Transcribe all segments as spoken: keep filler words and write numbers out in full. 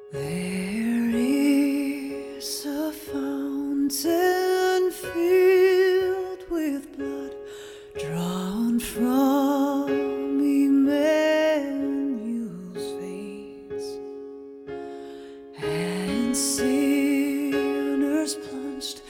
There is a fountain filled with blood drawn from Emmanuel's veins, and sinners plunged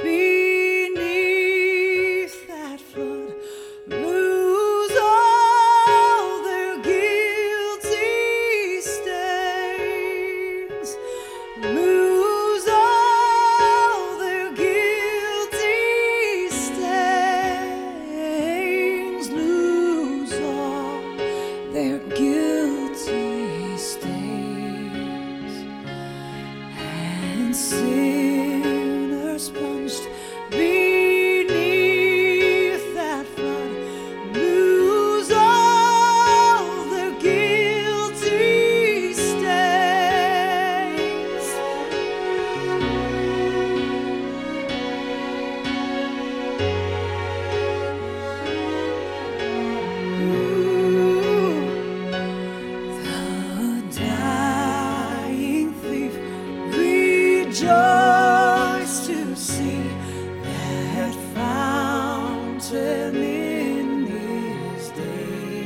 beneath that flood lose all their guilty stains, lose all their guilty stains, lose all their guilty stains, and sinners plunged beneath that flood lose all their guilty stains. Ooh, the dying thief rejoiced to see that fountain in his day,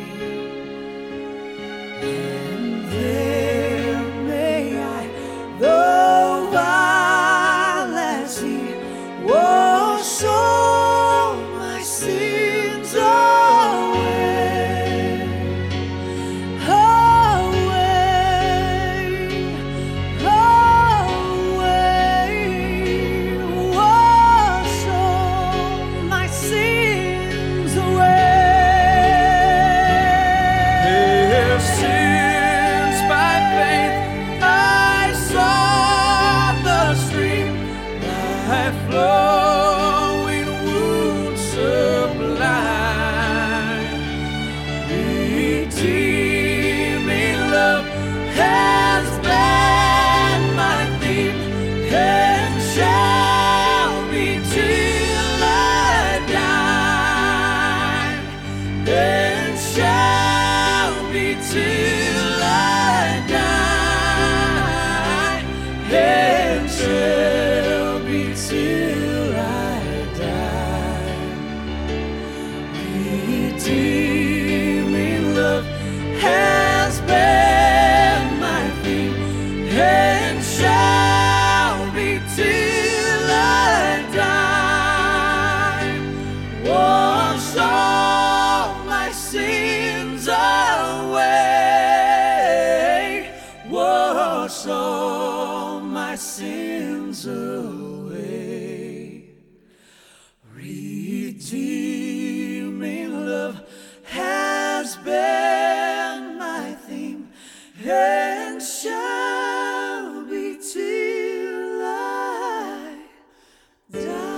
and there may I, though while as he wash all my sins away, away, away, wash all my sins away. Since by faith I saw the stream that flowing wounds sublime, redeeming love has been my theme and shall be till I die, and shall be till I die, and shall be till I die. Redeeming love has been my theme and shall be till I die. Wash all my sins away, wash all my sins away. Redeeming love has been my theme and shall be till I die.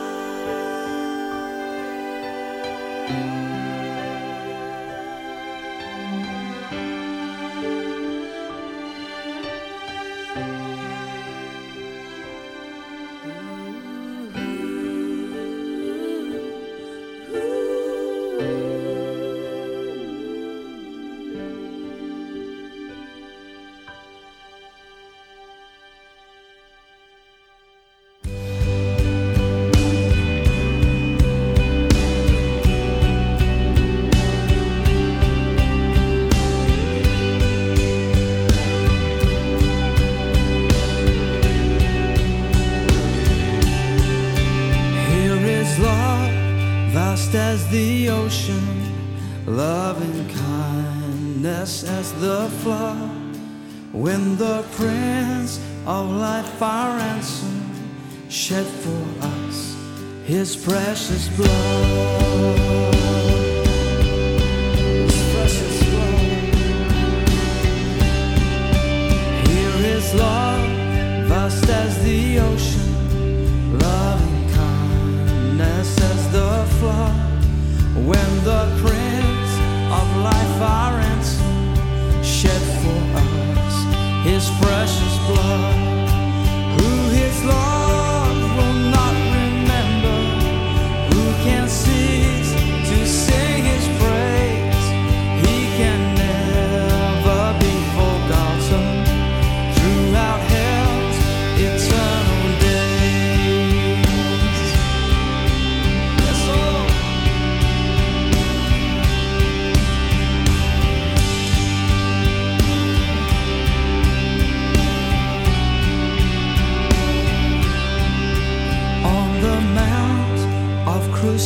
Here is love, vast as the ocean, loving kindness as the flood. When the Prince of Life, our ransom, shed for us his precious blood. His precious blood. Here is love, vast as the ocean, loving kindness as the flood. When the Prince of Life, our ransom, shed for us his precious blood, who his love will not remember, who can cease to sing his praise. He can never be forgotten throughout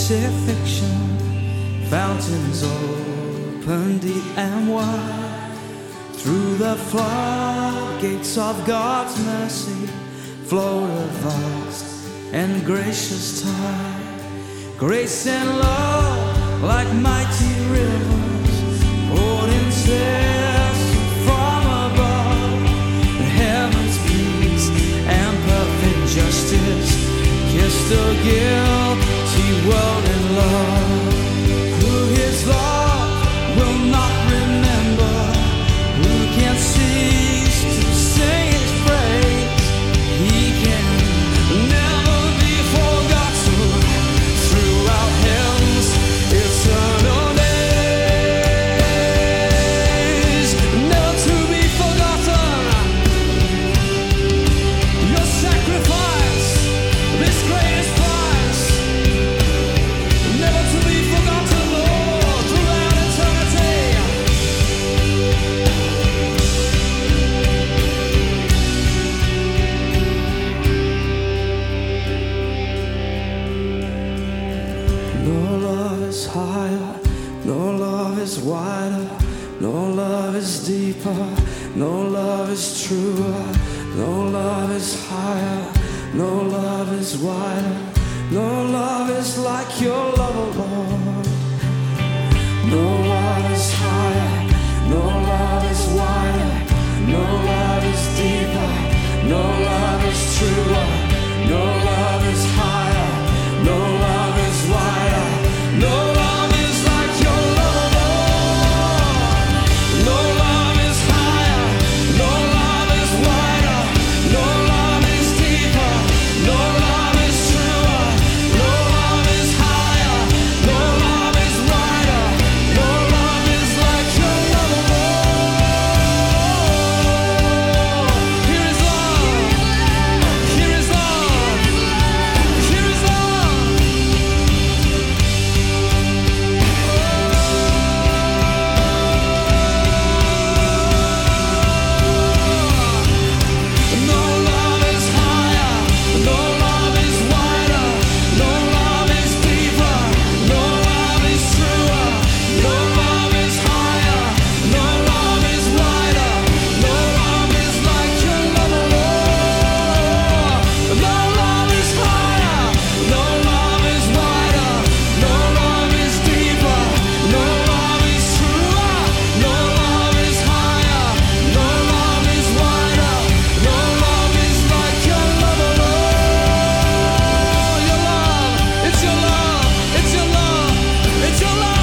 crucifixion, fountains open deep and wide. Through the floodgates of God's mercy flowed a vast and gracious tide. Grace and love like mighty rivers poured incessant from above. The heavens peace and perfect justice kissed the guilty world in love. Who his love will not remember, who can cease to sing his praise? He can never be forgotten throughout heaven's eternal days. Never to be forgotten, your sacrifice, this greatest price. Never to be forgotten, Lord, throughout eternity. No love is higher, no love is wider, no love is deeper, no love is truer, no love is higher, no love is wider, no love is like your love, oh Lord. No love is higher, no love is wider, no love is deeper, no love is truer, no love is higher, no love is wider, no love is like your love, Lord. No love is higher, no love is wider, no love is deeper, no love is truer, no love is higher, no love is wider, no love is like your love, Lord. Here is love, here is love, here is love. No love is higher, no love is wider, no love is deeper, no love is truer, no love is higher, no love is wider, no love is like your love, Lord. No love is higher, no love is wider, no love is deeper, no love is truer, no love is higher, no love is wider, no love is like your love, Lord. Your love, it's your love, it's your love, it's your love.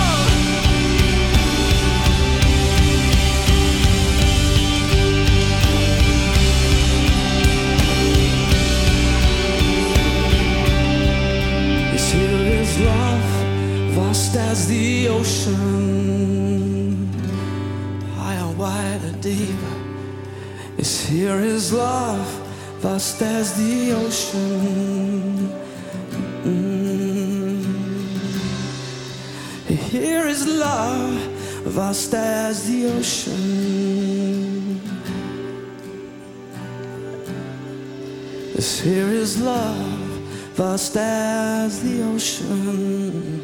Yes, here is love, vast as the ocean, higher, wider, deeper. Yes, here is love, vast as the ocean. Mm. Here is love, vast as the ocean. Yes, here is love, vast as the ocean.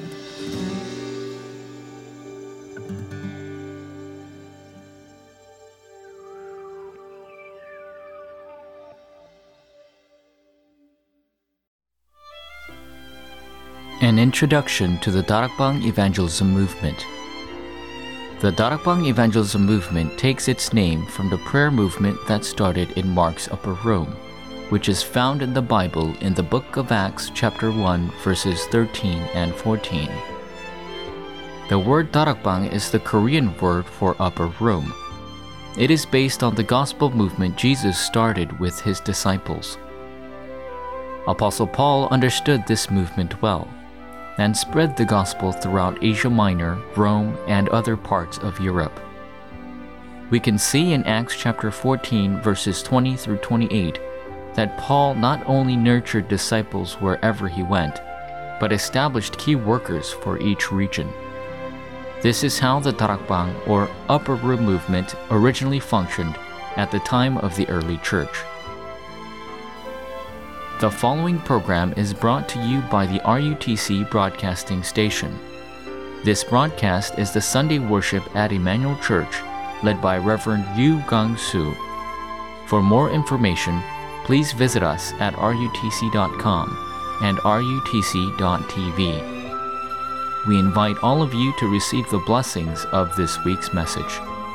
An introduction to the Darakbang Evangelism Movement. The Darakbang Evangelism Movement takes its name from the prayer movement that started in Mark's Upper Room, which is found in the Bible in the book of Acts chapter one verses thirteen and fourteen. The word Darakbang is the Korean word for upper room. It is based on the gospel movement Jesus started with his disciples. Apostle Paul understood this movement well and spread the gospel throughout Asia Minor, Rome, and other parts of Europe. We can see in Acts chapter fourteen verses twenty through twenty-eight that Paul not only nurtured disciples wherever he went, but established key workers for each region. This is how the Darakbang, or upper room movement, originally functioned at the time of the early church. The following program is brought to you by the R U T C Broadcasting Station. This broadcast is the Sunday worship at Emmanuel Church, led by Reverend Yu Gang Soo. For more information, please visit us at R U T C dot com and R U T C dot T V. We invite all of you to receive the blessings of this week's message.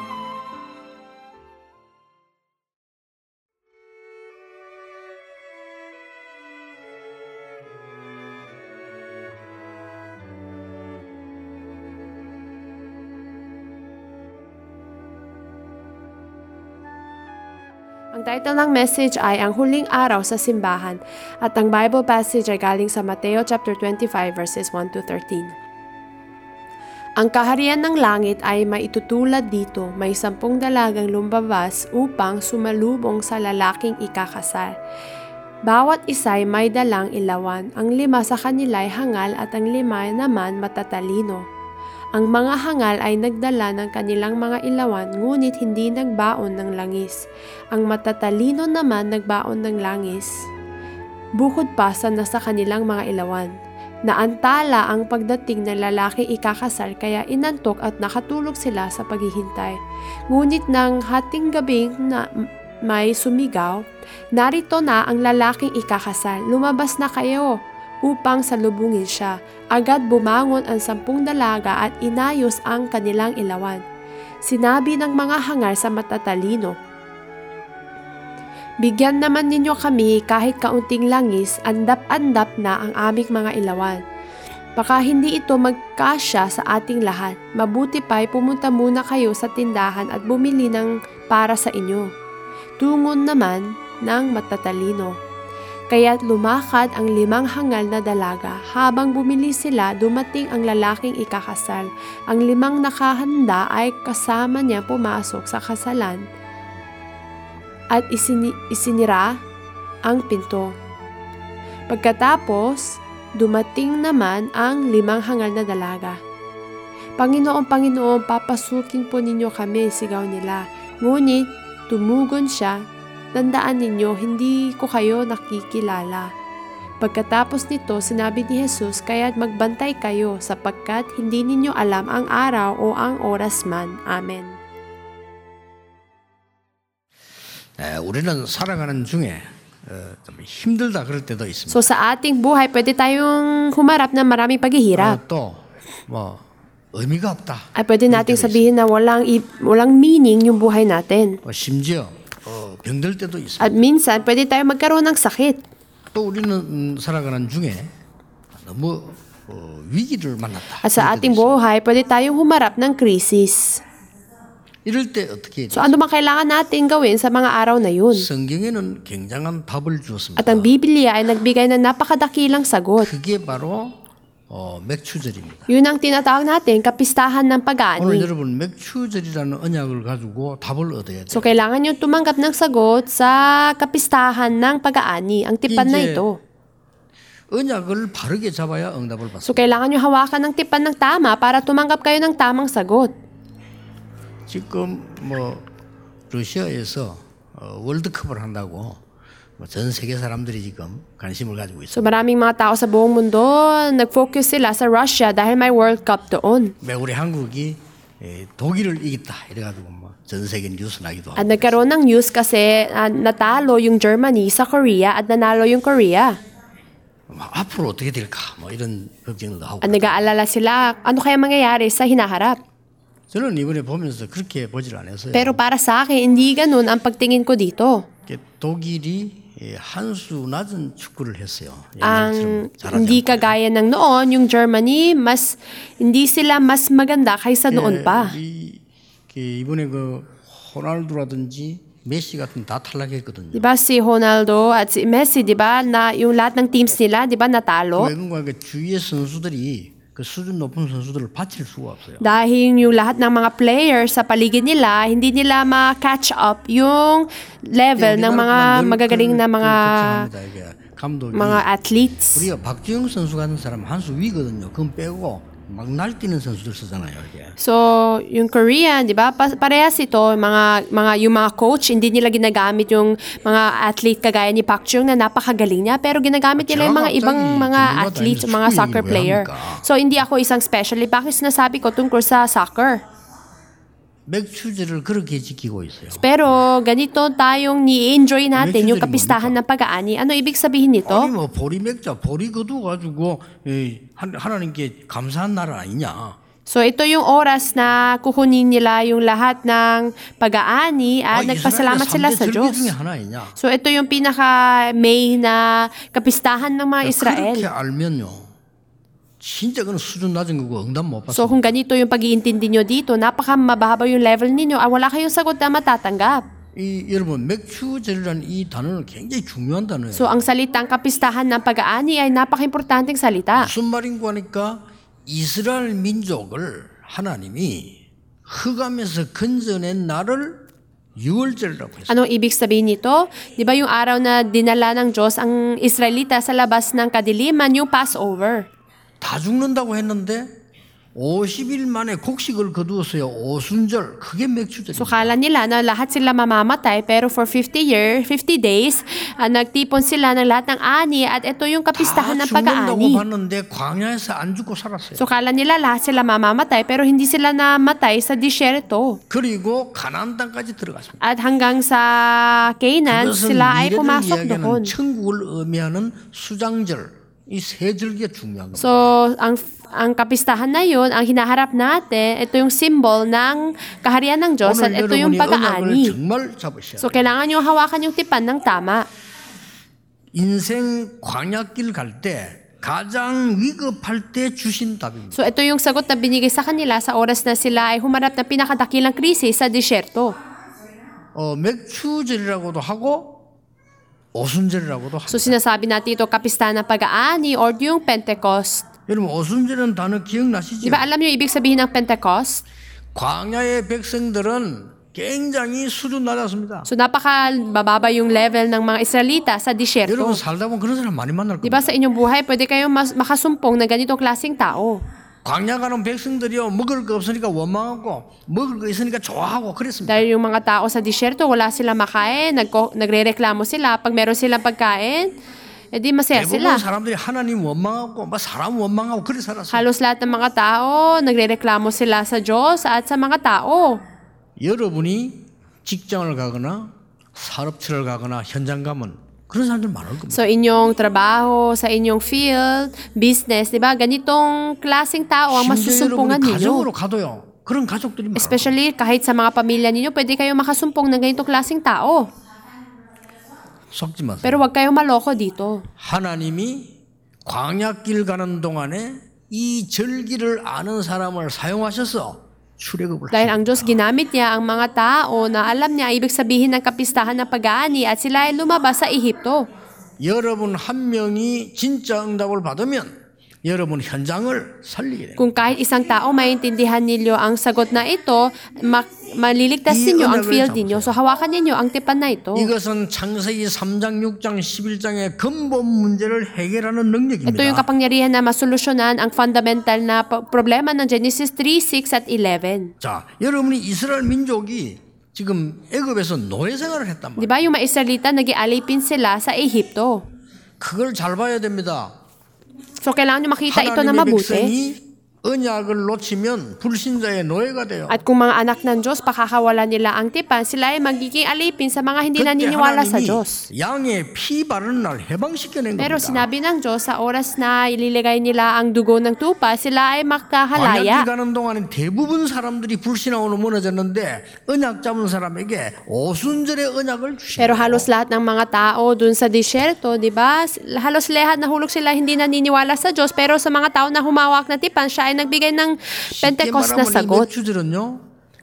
Ang title ng message ay Ang Huling Araw sa Simbahan at ang Bible passage ay galing sa Mateo chapter twenty-five verses one to thirteen. Ang kaharian ng langit ay maitutulad dito, may sampung dalagang lumabas upang sumalubong sa lalaking ikakasal. Bawat isa'y may dalang ilawan, ang lima sa kanila ay hangal at ang lima naman matatalino. Ang mga hangal ay nagdala ng kanilang mga ilawan, ngunit hindi nagbaon ng langis. Ang matatalino naman nagbaon ng langis, bukod pa sa nasa kanilang mga ilawan. Naantala ang pagdating ng lalaki ikakasal, kaya inantok at nakatulog sila sa paghihintay. Ngunit nang hating gabing na may sumigaw, narito na ang lalaking ikakasal, lumabas na kayo upang salubungin siya. Agad bumangon ang sampung dalaga at inayos ang kanilang ilawan. Sinabi ng mga hangal sa matatalino, "Bigyan naman ninyo kami kahit kaunting langis, andap-andap na ang aming mga ilawan. Baka hindi ito magkasya sa ating lahat. Mabuti pa'y pumunta muna kayo sa tindahan at bumili ng para sa inyo." Tungon naman ng matatalino. Kaya't lumakad ang limang hangal na dalaga. Habang bumili sila, dumating ang lalaking ikakasal. Ang limang nakahanda ay kasama niya pumasok sa kasalan at isini- isinira ang pinto. Pagkatapos, dumating naman ang limang hangal na dalaga. "Panginoon, Panginoon, papasukin po ninyo kami," sigaw nila. Ngunit tumugon siya, "Tandaan ninyo, hindi ko kayo nakikilala." Pagkatapos nito, sinabi ni Jesus, "Kaya't magbantay kayo sapagkat hindi ninyo alam ang araw o ang oras man." Amen. 에, 우리는 살아가는 중에 어, 좀 힘들다 그럴 때도 있습니다. So sa ating buhay, pwede tayong humarap ng maraming paghihirap. 또 뭐 의미가 없다. Ay pwede nating sabihin na walang, i- walang meaning yung buhay natin. 어, 심지어 어, 병들 때도 있습니다. At minsan, pwede tayo magkaroon ng sakit. 또 우리는 음, 살아가는 중에 너무 어, 위기를 만났다. At sa ating buhay, pwede tayong humarap ng krisis. 이럴 때 어떻게 해야 So ano bang kailangan natin gawin sa mga araw na yun? 성경에는 굉장한 답을 주었습니다. At ang Biblia ay nagbigay ng napakadakilang sagot. 그게 바로 어, 맥추절입니다. Yun ang tinatawag natin, kapistahan ng 오늘 pag-aani. 여러분 맥추절이라는 언약을 가지고 답을 얻어야 돼요. So kailangan nyo tumanggap ng sagot sa kapistahan ng pag-aani, ang tipan na 이제 ito. 언약을 바르게 잡아야 응답을 So 받습니다. kailangan nyo hawakan ng tipan ng tama para tumanggap kayo ng tamang sagot. 지금 뭐 러시아에서 어, 월드컵을 한다고 뭐 전 세계 사람들이 지금 관심을 가지고 있어요. So maraming mga tao sa buong mundo, nag-focus sila sa Russia dahil may World Cup doon. 왜 우리 한국이 에, 독일을 이겼다 이래가지고 뭐 전 세계 뉴스 나기도 At 하고. nagkaroon ng news kasi uh, natalo yung Germany sa Korea at nanalo yung Korea. 뭐 앞으로 어떻게 될까 뭐 이런 걱정도 하고. At nag-aalala sila, ano kaya mangyayari sa hinaharap? 저는 이번에 보면서 그렇게 보질 않았어요. Pero para sa akin, hindi ganun ang pagtingin ko dito. 이게 독일이 예, 한수 낮은 축구를 했어요. Ang 옛날처럼 잘하지 hindi 않고. kagaya ng noon, yung Germany, mas hindi sila mas maganda kaysa noon pa. 이, 이, 이번에 그 호날두라든지 메시 같은 다 탈락했거든요. Diba si Ronaldo at si Messi, diba, na yung lahat ng teams nila, diba, natalo? 외국과 그 주위의 선수들이 그 수준 높은 선수들을 바칠 수가 없어요. Dahil yung lahat ng mga players sa paligid nila, hindi nila ma-catch up yung level ng mga magagaling na mga 감독이 mga athletes. 우리가 박주영 선수 같은 사람 한 수 위거든요. 그건 빼고 막 날뛰는 선수들 쓰잖아요, 이게. So, yung Korean, di ba? Pa- parehas ito, mga, mga, yung mga coach, hindi nila ginagamit yung mga athlete kagaya ni Park Chung na napakagaling niya, pero ginagamit nila yung mga 제가 ibang 갑자기 mga 전문가도 athletes, 아닌데 mga 스윙이 soccer 왜 player. 합니까? So, hindi ako isang specialty. Bakit sinasabi ko tungkol sa soccer? 맥추제를 그렇게 지키고 있어요. Pero ganito tayong ni-enjoy natin yung 맥주들이 kapistahan ng pag-aani. Ano ibig sabihin nito? 아니 뭐 보리 맥자, 보리 거두 가지고 이, 한- 하나님께 감사한 나라 아니냐? So ito yung oras na kukunin nila yung lahat ng pag-aani at 아, nagpasalamat 이스라엘의 sila 삼대 sa 절기 Diyos. 중에 하나이냐? So ito yung pinaka-main na kapistahan ng mga 그렇게 Israel. 알면요. 진짜 그건 수준 낮은 거고 응답 못 So 받습니다. kung ganito yung pag-iintindi nyo dito, napaka mababa yung level ninyo, ah, wala kayong sagot na matatanggap. 이 여러분 맥추제라는 이 단어는 굉장히 중요한 단어예요. So ang salitang kapistahan ng pag-aani ay napaka-importanting salita. 무슨 말인고 하니까 이스라엘 민족을 하나님이 흑암에서 건져낸 날을 유월절이라고 했어요. Anong ibig sabihin nito? Di ba yung araw na dinala ng Diyos ang Israelita sa labas ng kadiliman, yung Passover? 다 죽는다고 했는데 오십 일 만에 곡식을 거두었어요. 오순절. 그게 맥추절이에요. So kala nila na lahat sila mamamatay pero for fifty years, fifty days, ah, nagtipon sila ng lahat ng ani at ito yung 다 kapistahan ng 죽는다고 pag-aani. 봤는데 광야에서 안 죽고 살았어요. So kala nila lahat sila mamamatay pero hindi sila namatay sa disyerto. 그리고 가나안 땅까지 들어갔습니다. At hanggang sa Canaan, 그것은 sila ay 미래를 pumasok 이야기하는 doon. 천국을 의미하는 수장절. 이 세 절기가 중요한 겁니다. So, ang ang kapistahan na yun, ang hinaharap natin, ito yung symbol ng kaharian ng Diyos at 오늘 ito yung 여러분이 pag-aani. 언약을 정말 잡으셔야 So, 돼요. kailangan nyo hawakan yung tipan ng tama. 인생 광야길 갈 때 가장 위급할 때 주신 답입니다. So, ito yung sagot na binigay sa kanila sa oras na sila ay humarap ng pinakadakilang krisis sa disyerto. 어, 맥추절이라고도 하고 오순절이라고도 합니다. So, sinasabi natin ito kapistahan ng pag-aani or yung Pentecost. 여러분 오순절은 단어 기억나시죠? Di ba alam nyo yung ibig sabihin ng Pentecost? 광야의 백성들은 굉장히 수준 낮았습니다. So, napaka bababa yung level ng mga Israelita sa disyerto. 여러분 살다 보면 그런 사람 많이 만날 Di 겁니다. ba sa inyong buhay, pwede kayong mas- makasumpong ng ganitong klaseng tao. 광야 가는 백성들이요 먹을 거 없으니까 원망하고 먹을 거 있으니까 좋아하고 그랬습니다. Dahil yung mga tao sa disyerto, wala silang makain, nagko, nagre-reklamo sila. Pag meron silang pagkain, edi masaya sila. 대부분 사람들이 하나님 원망하고 막 사람 원망하고 그래 살았어요. Halos lahat ng mga tao, nagre-reklamo sila sa Diyos at sa mga tao. 여러분이 직장을 가거나 사업처를 가거나 현장 가면 그런 사람들 많을 겁니다. So inyong trabaho, sa inyong field, business, di ba? Ganitong klaseng tao ang 심지어 masusumpungan 여러분이 ninyo. 가정으로 가도요. 그런 가족들이 많아요. Especially kahit sa mga pamilya ninyo, pwede kayong makasumpong ng ganitong klaseng tao. 속지 마세요. Pero wag kayong maloko dito. 하나님이 광야길 가는 동안에 이 절기를 아는 사람을 사용하셔서 출애굽을 Dahil 하십니다. ang Diyos ginamit niya ang mga tao na alam niya ibig sabihin ng kapistahan ng pag-aani at sila ay lumabas sa Ehipto. 여러분 한 명이 진짜 응답을 받으면 여러분 현장을 살리게 됩니다. Kung kahit isang tao maintindihan ninyo ang sagot na ito, mak- maliligtas 이 ninyo ang 은혜를 field ninyo. So hawakan ninyo ang tipan na ito. 이것은 창세기 삼 장, 육 장, 십일 장의 근본 문제를 해결하는 능력입니다. Ito yung kapangyarihan na masolusyonan ang fundamental na pa- problema ng Genesis three, six at eleven. 자, 여러분이 이스라엘 민족이 지금 애굽에서 노예 생활을 했단 Di 말이에요. ba yung mga Israelita nag-ialipin sila sa Ehipto? 그걸 잘 봐야 됩니다. So kailangan nyo makita ito na 하나님의 mabuti. 백성이 언약을 놓치면 불신자의 노예가 돼요. At kung mga anak ng Diyos, pakakawalan nila ang tipan, sila ay magiging alipin sa mga hindi 그때 naniniwala sa 하나님이 Diyos. 양의 피 바르는 날 해방시켜낸 Pero 겁니다. sinabi ng Diyos, sa oras na ililigay nila ang dugo ng tupa, sila ay makahalaya. 광야길 가는 동안에 대부분 사람들이 불신앙으로 무너졌는데 언약 잡은 사람에게 오순절의 언약을 Pero 주시고 halos lahat ng mga tao dun sa disyerto, di ba? Halos lahat nahulog sila hindi naniniwala sa Diyos, pero sa mga tao na humawak na tipan, siya ay nagbigay ng 쉽게 Pentecost na 말하면 이 sagot. 맥주절은요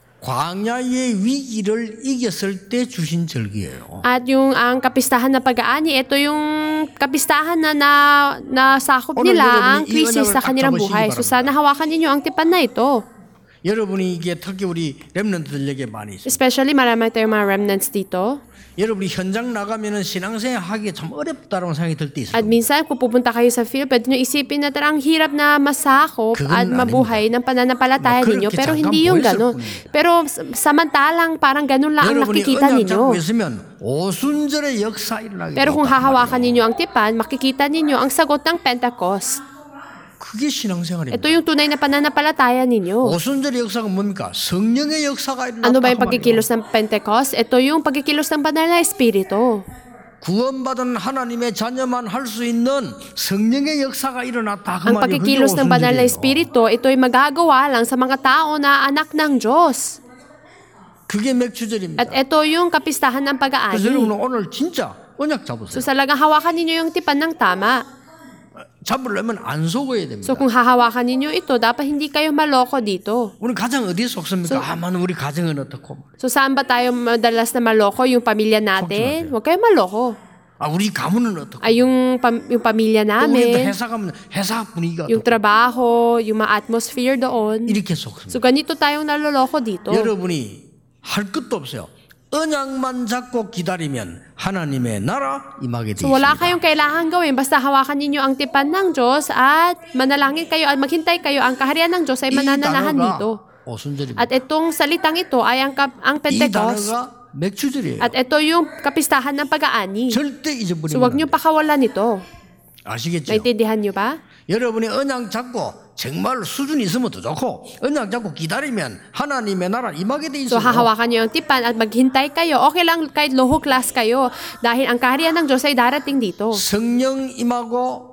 광야의 위기를 이겼을 때 주신 절기예요. At yung ang kapistahan ng pag-aani, ito yung kapistahan na, na nasakop 오늘 nila 여러분이 ang 이 krisis 언약을 sa kanilang 딱 buhay. 잡으시기 So sana hawakan ninyo ang tipan na ito. 여러분이 이게 특히 우리 렘넌트들에게 많이 있어요. Especially marami tayong mga remnants dito. 여러분이 현장 나가면은 신앙생활 하기 참 어렵다라는 생각이 들 때 있어요. At minsan, kung pupunta kayo sa field, pwede nyo isipin na tarang hirap na masakop Kagano'n at mabuhay ng pananampalataya Ma- ninyo. 그렇게 Pero 잠깐 hindi yung 보였을 ganon. 뿐이에요. Pero s- samantalang parang ganon lang ang 여러분이 nakikita 언약 잡고 ninyo. 있으면 오순절의 역사 일어나게 Pero kung 있단 hahawakan 말이에요. ninyo ang tipan, makikita ninyo ang sagot ng Pentecost. 그게 신앙생활입니다. Ito yung tunay na pananampalataya ninyo. 오순절의 역사가 뭡니까? 성령의 역사가 일어났다. Ano ba yung 그 말이에요. pagkikilos ng Pentecost? Ito yung pagkikilos ng banal na Espiritu. 구원받은 하나님의 자녀만 할 수 있는 성령의 역사가 일어났다. 그 Ang 말이에요. 그게 pagkikilos ng banal na 오순절이에요. Espiritu, ito ay magagawa lang sa mga tao na anak ng Diyos. 그게 맥주절입니다. At ito yung kapistahan ng 그래서 여러분 pag-aani. 오늘 진짜 언약 So 잡으세요. talagang hawakan ninyo yung tipan ng tama. 잡으려면 안 속아야 됩니다. So kung hahawakan ninyo ito, dapat hindi kayo maloko dito. 우리 가정 어디에 속습니까? 아만 우리 가정은 어떻고? So saan ba tayo madalas na maloko? Yung pamilya natin? Huwag kayo maloko. 아 우리 가문은 어떻고? Ay yung, pam- yung pamilya 또 우리 또 namin, 회사 가면 회사 분위기가 yung 어떻고? trabaho, yung mga atmosphere doon. 이렇게 속습니다. So ganito tayong naloloko dito. 여러분이 할 것도 없어요. 언약만 잡고 기다리면 하나님의 나라 임하게 돼 So wala 있습니다. kayong kailangan gawin, basta hawakan ninyo ang tipan ng Diyos at manalangin kayo at maghintay kayo, ang kaharian ng Diyos ay 이 manananahan 단어가 dito. 오순절입니다. At itong salitang ito ay ang, kap- ang 이 Pentecost. 단어가 맥주절이에요. At ito yung kapistahan ng pag-aani. 절대 잊어버리면 So wag 안 niyo pakawalan ito. 아시겠죠? Naintindihan niyo ba? 여러분이 언약 잡고 정말 수준이 있으면 더 좋고 언약 잡고 기다리면 하나님의 나라 임하게 돼 So 있어요. hahawakan niyo ang tipan at maghintay kayo. Okay lang kahit low class kayo dahil ang kaharian ng Diyos ay darating dito. 성령 임하고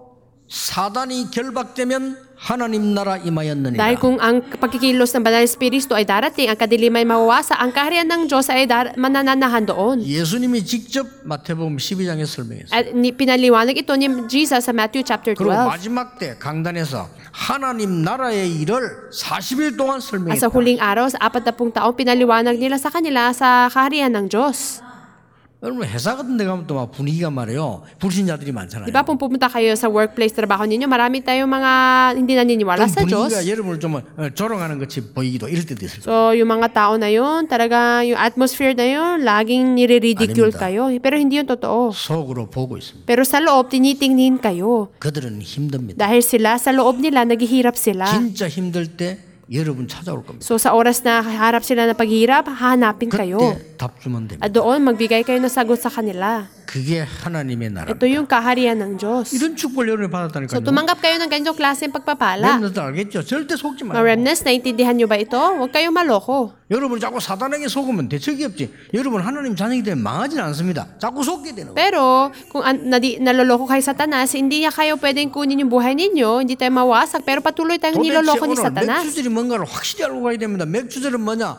사단이 결박되면 하나님 나라 임하였느니라. Dahil kung ang pagkikilos ng banal na Espiritu ay darating, ang kadiliman ay mawawasa, ang kaharian ng Diyos ay dar- manananahan doon. 예수님이 직접 마태복음 십이 장에 설명했어요. At ni- pinaliwanag ito ni Jesus sa Matthew chapter 그리고 twelve. 마지막 때 강단에서 하나님 나라의 일을 사십 일 동안 At sa 설명했다. huling araw, sa apat na pung taong, pinaliwanag nila sa kanila sa kaharian ng Diyos. 여러분 회사 같은 데 가면 또 막 분위기가 말이에요. 불신자들이 많잖아요. Di ba kung pupunta kayo sa workplace, trabaho ninyo, marami tayong mga hindi naniniwala 그럼 sa Diyos. 분위기가 여러분을 좀 어, 조롱하는 것이 보이기도 이럴 때도 있어요. So, yung mga tao na yun, talaga yung atmosphere na yun, laging nire-ridicule 아닙니다. kayo. Pero hindi yun totoo. 속으로 보고 있습니다. Pero sa loob, tinitingnin kayo. 그들은 힘듭니다. Dahil sila, sa loob nila, naghihirap sila. 진짜 힘들 때 여러분 찾아올 겁니다. So, sa oras na harap sila ng paghihirap, hahanapin kayo. 그때 답 주면 됩니다. At doon, magbigay kayo ng sagot sa kanila. 그게 하나님의 나라. Ito yung kaharian ng Diyos. 이런 축복을 여러분이 So, 받았다니까요. tumanggap kayo ng ganitong klaseng pagpapala. 렘넌트 알겠죠? 절대 속지 Mga 마요. remnants, naintindihan nyo ba ito? Huwag kayong maloko. 여러분 자꾸 사단에게 속으면 대책이 없지. 여러분 하나님 자녀이기 때문에 망하지는 않습니다. 자꾸 속게 되는 거예요. Pero, kung an- nadi- naloloko kayo Satanas, hindi niya kayo pwedeng kunin yung buhay ninyo, hindi tayo mawasak, pero patuloy tayong 도대체 niloloko ni 오늘 Satanas. 맥주절이 뭔가를 확실히 알고 가야 됩니다. 맥주절은 뭐냐?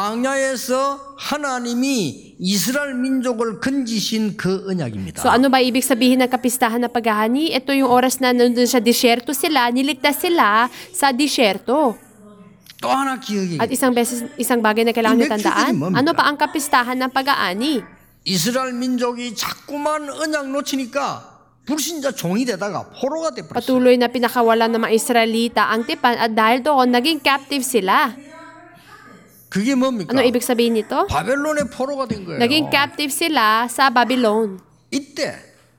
광야에서 하나님이 이스라엘 민족을 건지신 그 언약입니다. So ano ba ibig sabihin ng kapistahan ng paghahani? Ito yung oras na nandun sa disyerto sila, niligtas sila sa disyerto. 또 하나 기억이 At isang beses, isang bagay na kailangan 이 niyo tandaan, 맥주들이 뭡니까? ano pa ang kapistahan ng pag-aani? 이스라엘 민족이 자꾸만 언약 놓치니까 불신자 종이 되다가 포로가 돼버렸어요. Patuloy na pinakawalan ng mga Israelita ang tipan at dahil doon, naging captive sila. 그게 뭡니까? Ano ibig sabihin nito? 바벨론의 포로가 된 거예요. Naging captive sila sa Babylon. 이때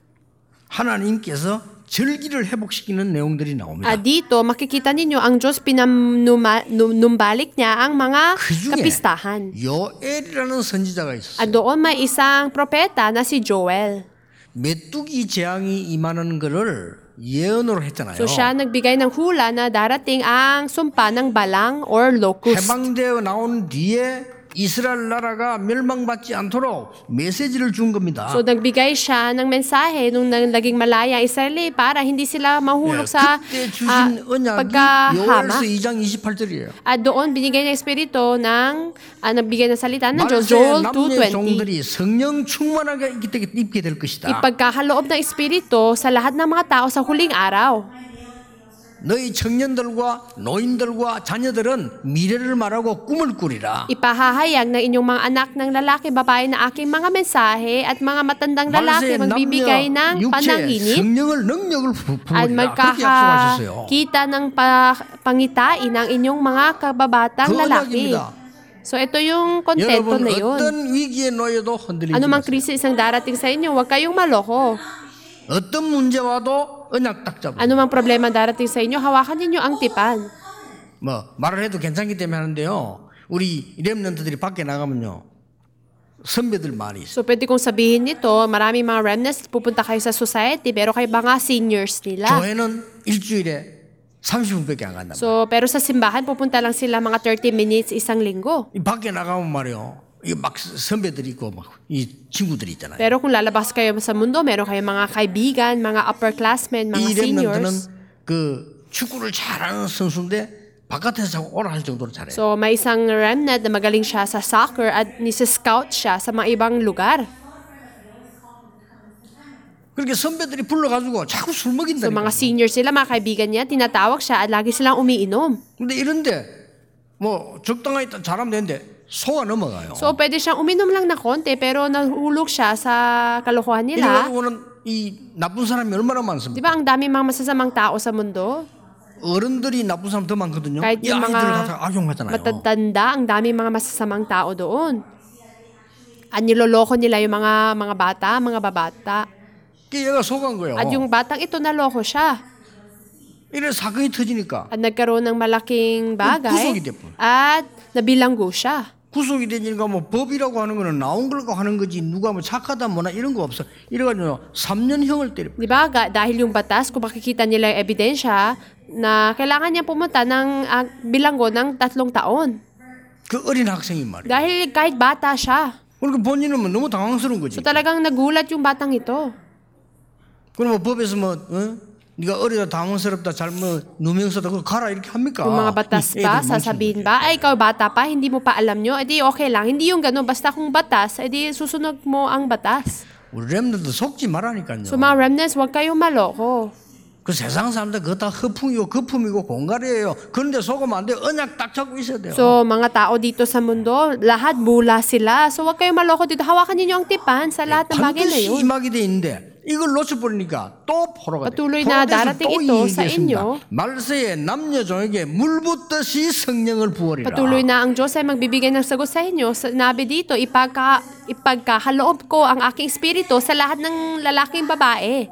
하나님께서 절기를 회복시키는 내용들이 나옵니다. At dito, makikita ninyo ang Diyos pinanumbalik niya ang mga 그중에 kapistahan. 요엘이라는 선지자가 있었어요. At doon may isang propeta na si Joel. 메뚜기 재앙이 임하는 거를 예언으로 했잖아요. So siya nagbigay ng hula na darating ang sumpa ng balang or locust. 해방되어 나온 뒤에 이스라엘 나라가 멸망받지 않도록 메시지를 준 겁니다. So nagbigay siya ng mensahe nung naging malaya ang Israeli para hindi sila mahulog sa 그때 주신 ah, 언약이 pagkahama. 요엘서 이 장 이십팔 절이에요. At doon binigay ng Espiritu ng ah, nagbigay ng salita ng Diyos, 말세 Joel two 남녀의 twenty. 종들이 성령 충만하게 입게 될 것이다. Ipagkakaloob ng Espiritu sa lahat ng mga tao sa huling araw. 너희 청년들과 노인들과 자녀들은 미래를 말하고 꿈을 꾸리라. Ipahahayag ng inyong mga anak ng lalaki, babae na aking mga mensahe at mga matandang lalaki 말세에 magbibigay ng 육체 pananginip 성령을 능력을 부- at 부으리라. 그렇게 약속하셨어요. magkakakita ng pa- pangitain ng inyong mga kababatang 그 lalaki. 언약입니다. So ito yung kontento 여러분 na yun. 어떤 위기에 놓여도 흔들리지 Anumang 마세요. krisis ang darating sa inyo, huwag kayong maloko. 어떤 문제 와도 언약 딱 잡으세요. Anumang problema darating sa inyo, hawakan ninyo ang tipan. 뭐 말을 해도 괜찮기 때문에 하는데요. 우리 렘넌트들이 밖에 나가면요. 선배들 많이 있어요. So pwede kong sabihin nito, maraming mga remnants, pupunta kayo sa society, pero kayo mga seniors nila. 교회는 일주일에 삼십 분밖에 안 간다. So, pero sa simbahan, pupunta lang sila mga thirty minutes isang linggo. 이 밖에 나가면 말이요. 이 막 선배들이 있고 막 이 친구들이 있잖아요. Pero kung lalabas kayo sa mundo, meron kayong mga kaibigan, mga upperclassmen, mga 이 렘넌트는 seniors. 그 축구를 잘하는 선수인데 바깥에서 오라 할 정도로 잘해요. So, may isang remnant na magaling siya sa soccer at nisa-scout siya sa mga ibang lugar. 그렇게 선배들이 불러가지고 자꾸 술 So, 먹인다니까. mga seniors sila, mga kaibigan niya, tinatawag siya at lagi silang umiinom. 근데 이런데 뭐 적당하게 딱 잘하면 되는데 속아 넘어가요. So, pwede siyang uminom lang na konti, pero nahulog siya sa kalokohan nila. 이래가지고는 이 나쁜 사람이 얼마나 많습니까? Di ba ang dami mga masasamang tao sa mundo? 어른들이 나쁜 사람 더 많거든요. Kahit 이 yung 아이들 mga 갖다 악용하잖아요. matatanda, ang dami mga masasamang tao doon. At niloloko nila yung mga mga bata, mga babata. 그게 얘가 속은 거예요. At yung batang ito naloko siya. 이래 사건이 터지니까 At nagkaroon ng malaking bagay. 구속이 돼버려. At nabilanggo siya. 구속이 되니까 뭐 법이라고 하는 거는 나온 걸고 하는 거지 누가 뭐 착하다 뭐나 이런 거 없어. 이래가지고 삼 년형을 때려. Di ba? Ga- Dahil yung batas, kung makikita nila yung ebidensya, na kailangan niya pumunta ng ah, bilanggo ng tatlong taon. 그 어린 학생이 말이야. Dahil kahit bata siya. 그러니까 본인은 뭐 너무 당황스러운 거지. So talagang nagulat yung batang ito. 그럼 뭐 법에서 뭐 어? 네가 어리다 당황스럽다 잘못 누명서다 그거 가라 이렇게 합니까? Yung mga batas 이 pa, 애들 멈추는 sasabihin 거지. ba, ay ikaw bata pa, hindi mo pa alam nyo, edi okay lang. Hindi yung gano'n, basta kung batas, edi susunod mo ang batas. 우리 렘들도 속지 말라니까요. So mga remnants, huwag kayong maloko. 그 세상 사람들 그거 다 허풍이고 거품이고 공갈이에요. 그런데 속으면 안 돼. 언약 딱 잡고 있어야 돼요. So mga tao dito sa mundo, lahat bula sila. So huwag kayong maloko dito. Hawakan ninyo ang tipan sa lahat ng bagay na 반드시 yun. 임하게 돼 있는데 이걸 놓쳐버리니까 또 포로가 돼. Patuloy na darating ito sa inyo. 말세에 남녀 종에게 물 붓듯이 성령을 부어리라. Patuloy na ang Diyos ay magbibigay ng sagot sa inyo. Sinabi dito, ipagka, ipagkahaloob ko ang aking espiritu sa lahat ng lalaking babae.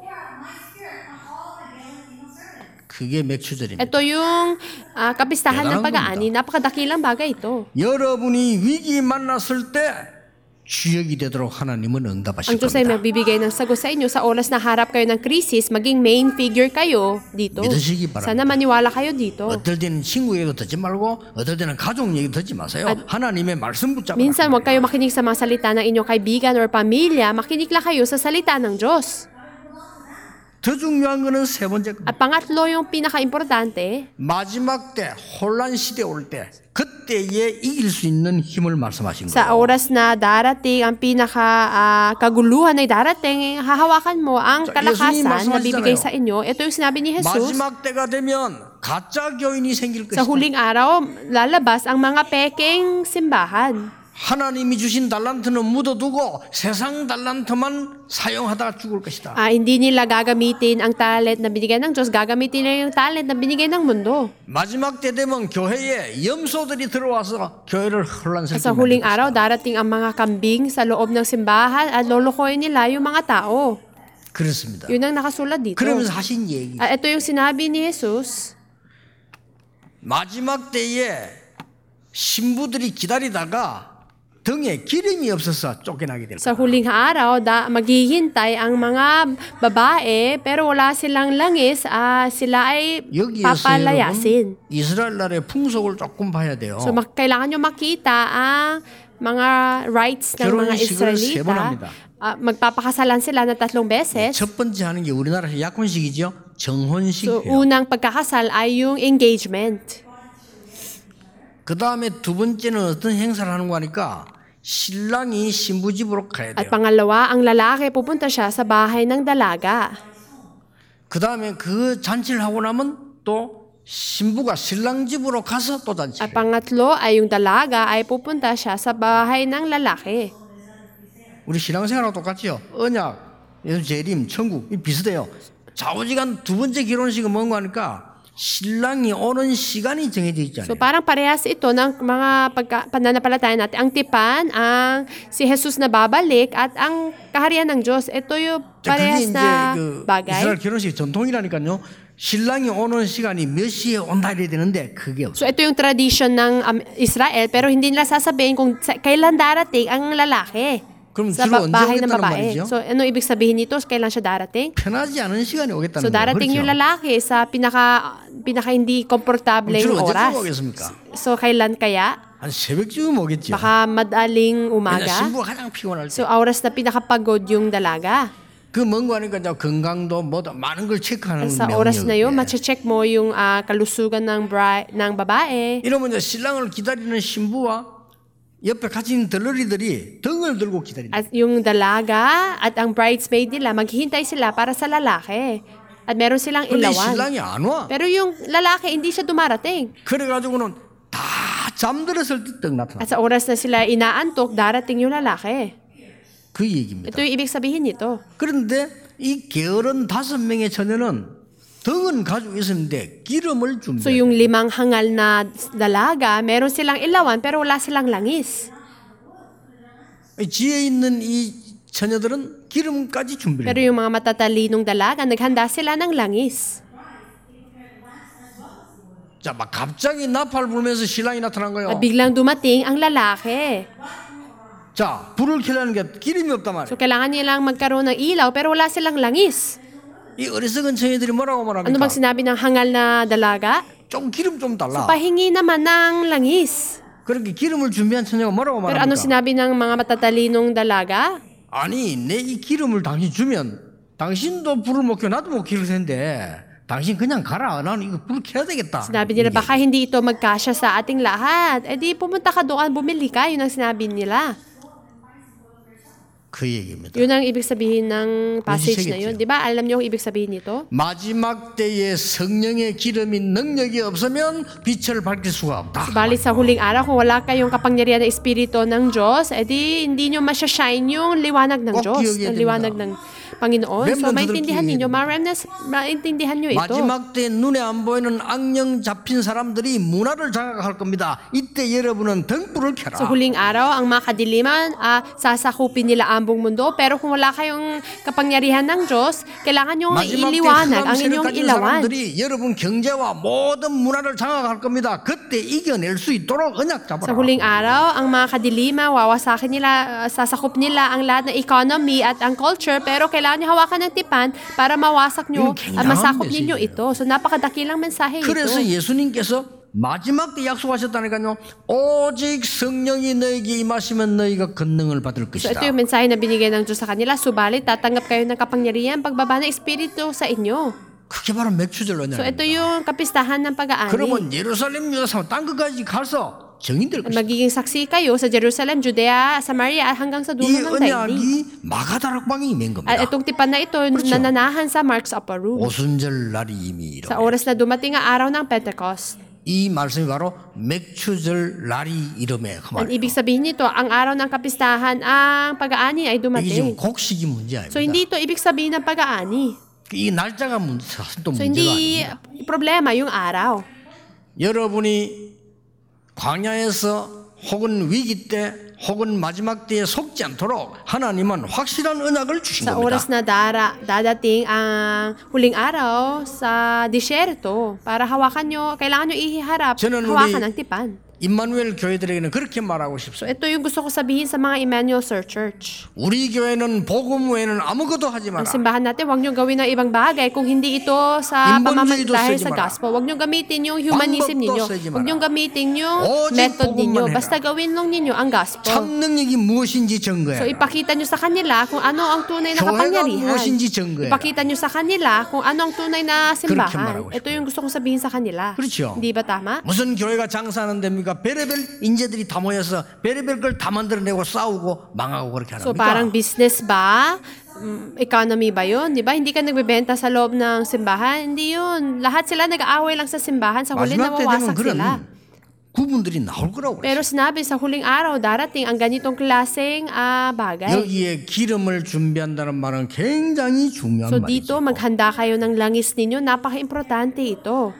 그게 맥추절입니다. Ito yung ah, kapistahan ng 대단한 pag-aani. Napakadakilang bagay ito. 여러분이 위기 만났을 때 주역이 되도록 하나님은 응답하실 Ang Diyos ay 겁니다. magbibigay ng sagot sa inyo sa oras na harap kayo ng krisis, maging main figure kayo dito. 믿으시기 바랍니다. Sana maniwala kayo dito. 어떨 때는 친구 얘기도 듣지 말고 어떨 때는 가족 얘기 듣지 마세요. At- 하나님의 말씀 붙잡아. Minsan, huwag kayo makinig sa mga salita ng inyong kaibigan or pamilya. Makinig lang kayo sa salita ng Diyos. 더 중요한 거는 세 번째 겁니다. At pangatlo, yung pinaka-importante, 마지막 때 혼란 시대 올 때 그때에 이길 수 있는 힘을 말씀하신 sa 거예요. oras na darating, ang pinaka-kaguluhan ay darating, hahawakan mo ang 자, 예수님이 kalakasan na bibigay 말씀하시잖아요. sa inyo. Ito yung sinabi ni Jesus. 마지막 때가 되면 가짜 교인이 생길 Sa 것이다. huling araw, lalabas ang mga peking simbahan. 하나님이 주신 달란트는 묻어두고 세상 달란트만 사용하다가 죽을 것이다. Ah, hindi nila gagamitin ang talent na binigay ng Diyos, gagamitin nila yung talent na binigay ng mundo. 마지막 때 되면 교회에 염소들이 들어와서 교회를 혼란스럽게 Sa 만들 huling 것이다. araw, darating ang mga kambing sa loob ng simbahan at lolokohin nila yung mga tao. 그렇습니다. Yun ang nakasulat dito. 그러면서 하신 얘기. Ah, ito yung sinabi ni Jesus. 마지막 때에 신부들이 기다리다가 등에 기름이 없어서 쫓겨나게 될 Sa 거다. huling araw, da, maghihintay ang mga babae pero wala silang langis, ah, sila ay 여기에서 papalayasin. 여러분 이스라엘 나라의 풍속을 조금 봐야 돼요. So mak- kailangan nyo makita ang mga rights ng mga 결혼식을 세 번 Israelita. 합니다. Ah, magpapakasalan sila na tatlong beses. 첫 번째 하는 게 우리나라에서 약혼식이죠. So 정혼식이에요. unang pagkakasal ay yung engagement. 그 다음에 두 번째는 어떤 행사를 하는 거 하니까 신랑이 신부 집으로 가야 At 돼요. pangalawa, ang lalaki pupunta siya sa bahay ng dalaga. 그 다음에 그 잔치를 하고 나면 또 신부가 신랑 집으로 가서 또 잔치. At pangatlo ay yung dalaga ay pupunta siya sa bahay ng lalaki. 우리 신앙생활하고 똑같죠. 언약, 예수 재림, 천국 이 비슷해요. 좌우지간 두 번째 결혼식은 뭔가 하니까 신랑이 오는 시간이 정해져 있잖아요. So parang parehas ito ng mga pagka, pananampalataya natin. Ang tipan, ang si Jesus na babalik at ang kaharian ng Diyos. Ito yung 자, parehas 그게 na 이제 그 bagay. 이스라엘 결혼식 전통이라니까요. 신랑이 오는 시간이 몇 시에 온다 이래야 되는데 그게 없어요. So ito yung tradition ng um, Israel pero hindi nila sasabihin kung sa, kailan darating ang lalaki 그럼 sa 주로 ba- 언제 bahay ng 오겠다는 babae. 말이죠? So ano ibig sabihin nito? Kailan siya darating? 편하지 않은 시간이 오겠다는 So 거예요. darating yung 그렇죠? lalaki sa pinaka pinaka hindi komportableng 주로 언제쯤 oras. 오겠습니까? So kailan kaya? 한 새벽쯤 오겠죠. Baka madaling 왜냐 umaga. 신부가 가장 피곤할 때. So oras na pinakapagod yung dalaga. 그 뭔가 하니까 이제 건강도 뭐다 많은 걸 체크하는 Sa oras na yun, 명령이에요. mache-check mo yung ah, kalusugan ng bride, ng babae. 이러면 이제 신랑을 기다리는 신부와 옆에 같이 있는 덜러리들이 등을 들고 기다린다. At yung dalaga at ang bridesmaid nila, maghihintay sila para sa lalaki. At meron silang 근데 이 ilawan. 신랑이 안 와. Pero yung lalaki, hindi siya dumarating. 그래가지고는 다 잠들었을 때 떡 나타나. At sa oras na sila inaantok, darating yung lalaki. 그 얘기입니다. Ito yung ibig sabihin nito. 그런데 이 게으른 다섯 명의 처녀는 등은 가지고 있었는데 기름을 준비해. So yung limang hangal na dalaga, meron silang ilawan pero wala silang langis. 지혜 있는 이 처녀들은 기름까지 준비를 Pero 해요. yung mga matatalinong dalaga, naghanda sila ng langis. 자, 막 갑자기 나팔 불면서 신랑이 나타난 거예요. At biglang dumating ang lalaki. 자, 불을 켜려는 게 기름이 없단 말이에요. So kailangan nilang magkaroon ng ilaw pero wala silang langis. 이 어리석은 처녀들이 뭐라고 Ano 말합니까? bang sinabi ng hangal na dalaga? 좀 기름 좀 달라. Pahingi naman ng langis. 그렇게 기름을 준비한 처녀가 뭐라고 Pero ano 말합니까? sinabi ng mga matatalinong dalaga? 아니, 내 이 기름을 당신 주면 당신도 불을 못 켜, 나도 못 켤 텐데 당신 그냥 가라. 나는 이거 불을 켜야 되겠다. Sinabi nila, baka hindi ito magkasya sa ating lahat. Eh di pumunta ka doon, bumili ka. Yun ang sinabi nila. 그 얘기입니다. Yun ang ibig sabihin ng passage na 무지시겠죠. yun. Di ba? Alam niyo ang ibig sabihin nito? 마지막 때에 성령의 기름이 능력이 없으면 빛을 밝힐 수가 없다. Balit sa huling araw, kung wala kayong kapangyarihan ng Espiritu ng Diyos, edi hindi nyo masya-shine yung liwanag ng 꼭 Diyos, 기억해야 ang liwanag 됩니다. ng Panginoon. So, Remnant maintindihan 기억해야 ninyo, 됩니다. mga remnants, maintindihan nyo ito. 마지막 때 눈에 안 보이는 악령 잡힌 사람들이 문화를 장악할 겁니다. 이때 여러분은 등불을 켜라. Sa huling araw, ang mga kadiliman, ah, sasakupin nila ang buong mundo. Pero kung wala kayong kapangyarihan ng Diyos, kailangan nyo 마지막 때 iliwanag 흑암 ang 세력 inyong 가진 ilawan. 사람들이 여러분 경제와 모든 문화를 장악할 겁니다. 그때 이겨낼 수 있도록 언약 Sa 잡아라. huling araw, ang mga kadilima, wawasakin nila, ah, sasakop nila ang lahat ng economy at ang culture, pero kailangan nyo hawakan ng tipan para mawasak nyo 이건 at masakop 굉장한 ninyo 메시지예요. ito. So napakadakilang mensahe ito. 그래서 예수님께서 마지막 때 약속하셨다니까요. 오직 성령이 너에게 임하시면 너희가 권능을 받을 So 것이다. ito yung mensahe na binigay ng Diyos sa kanila. Subalit, tatanggap kayo ng kapangyarihan pagbaba ng Espiritu sa inyo. 그게 바로 맥주절 So ito 언약입니다. yung kapistahan ng pag-aani. 그러면 예루살렘 유다상 땅 끝까지 가서 정인될 것이다. Magiging saksi kayo sa Jerusalem, Judea, Samaria, at hanggang sa dulo 이 ng daigdig. 언약이 마가다락방이 임한 겁니다. At itong tipan na ito, nananahan sa Mark's Upper Room. 오순절 날이 이미 Sa 이르고 oras na dumating ang araw ng Pentecost. 이 말씀이 바로 맥주절 날이 이름에 그 Ang 말이에요. ibig sabihin nito, ang araw ng kapistahan, ang pag-aani ay 이게 지금 dumating. 곡식이 문제 So 아닙니다. hindi ito ibig sabihin ng pag-aani. 이 날짜가 문- 또 So 문제가 hindi 아닙니다. problema yung araw. 여러분이 광야에서 혹은 위기 때 혹은 마지막 때에 속지 않도록 하나님은 확실한 언약을 주신 Sa 겁니다. oras na dara, dadating ang huling araw sa disyerto, para hawakan nyo, kailangan nyo iharap, 저는 hawakan 우리 ang tipan. 임마누엘 교회들에게는 그렇게 말하고 So 싶습니다. ito yung gusto ko sabihin sa mga Emmanuel Sir Church. 우리 교회는 복음 외에는 아무것도 하지 Ang 마라. simbahan natin, huwag nyo gawin ng ibang bagay kung hindi ito sa 인본주의도 pamamagitan 쓰지 sa 마라. gospel. Huwag nyo gamitin yung humanism 방법도 ninyo. 쓰지 Huwag nyo 마라. gamitin yung 오직 method ninyo. 복음만 해라. Basta gawin lang ninyo ang gospel. 참 능력이 무엇인지 So 증거해라. ipakita nyo sa kanila kung ano ang tunay na 교회가 kapangyarihan. 무엇인지 증거해라. Ipakita nyo sa kanila kung ano ang tunay na simbahan. 말하고 싶어요. Ito yung gusto kong sabihin sa kanila. 그렇죠. Hindi ba tama? 무슨 교회가 장사하는 데입니까? 그러니까 별의별 인재들이 다 모여서 별의별 걸 다 만들어내고 싸우고 망하고 그렇게 하는 So parang business ba? Mm, economy ba yun? Di ba? Hindi ka nagbebenta sa loob ng simbahan? Hindi yun. Lahat sila nag-aaway lang sa simbahan. Sa huli 마지막 때 되면 nawawasak 그런 sila. 구분들이 나올 거라고 그랬어요. Pero sinabi sa huling araw, darating ang ganitong klaseng ah, bagay. 여기에 기름을 준비한다는 말은 굉장히 중요한 So dito, 말이죠. maghanda kayo ng langis ninyo. Napaka-importante ito.